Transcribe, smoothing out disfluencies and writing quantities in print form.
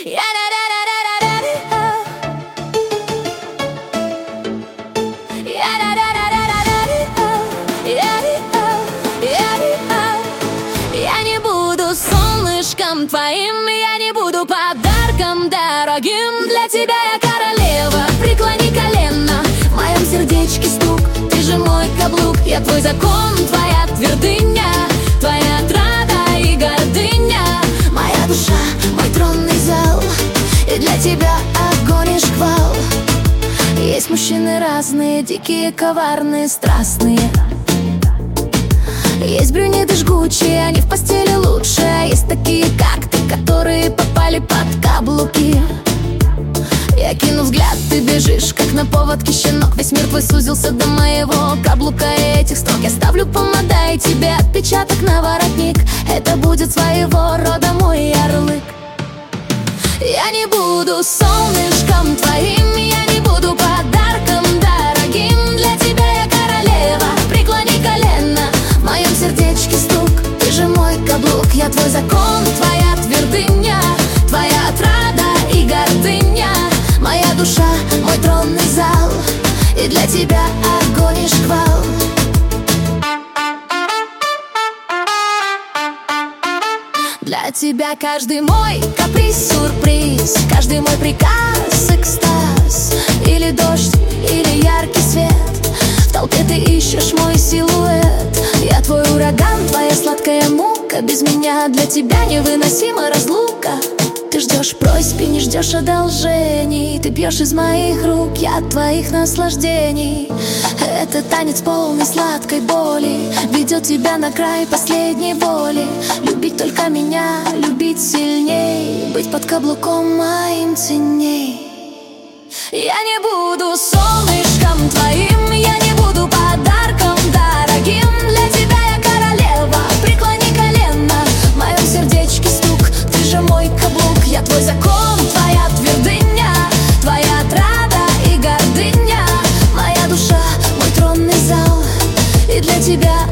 Я не буду солнышком твоим, я не буду подарком дорогим. Для тебя я королева, преклони колено. В моем сердечке стук, ты же мой каблук. Я твой закон, твоя твердыня, твоя отрада и гордыня. Моя душа, мой тронный зал, и для тебя огонь и шквал. Есть мужчины разные, дикие, коварные, страстные. Есть брюнеты жгучие, они в постели лучше. А есть такие, как ты, которые попали под каблуки. Я кину взгляд, ты бежишь, как на поводке щенок. Весь мир твой сузился до моего каблука и этих строк. Я ставлю помада и тебе отпечаток на воротник. Это будет своего рода мой ярлык. Я не буду солнышком твоим, я не буду подарком дорогим. Для тебя я королева, преклони колено. В моем сердечке стук, ты же мой каблук. Я твой закон, твоя твердыня, твоя отрада и гордыня. Моя душа, мой тронный зал, и для тебя огонь и шквал. Для тебя каждый мой каприз, сюрприз, каждый мой приказ, экстаз. Или дождь, или яркий свет, в толпе ты ищешь мой силуэт. Я твой ураган, твоя сладкая мука. Без меня для тебя невыносима разлука. Ты ждешь просьб и не ждешь одолжений. Ты пьешь из моих рук, я от твоих наслаждений. Это танец полный сладкой боли, ведет тебя на край последней воли. Любить только меня, любить сильней, быть под каблуком моим ценней. Я не буду солнышком твоим, я не буду подарком дорогим. Для тебя я королева, преклони колено. В моем сердечке стук, ты же мой каблук. Я твой закон, твоя твердыня, твоя отрада и гордыня. Моя душа, мой тронный зал, и для тебя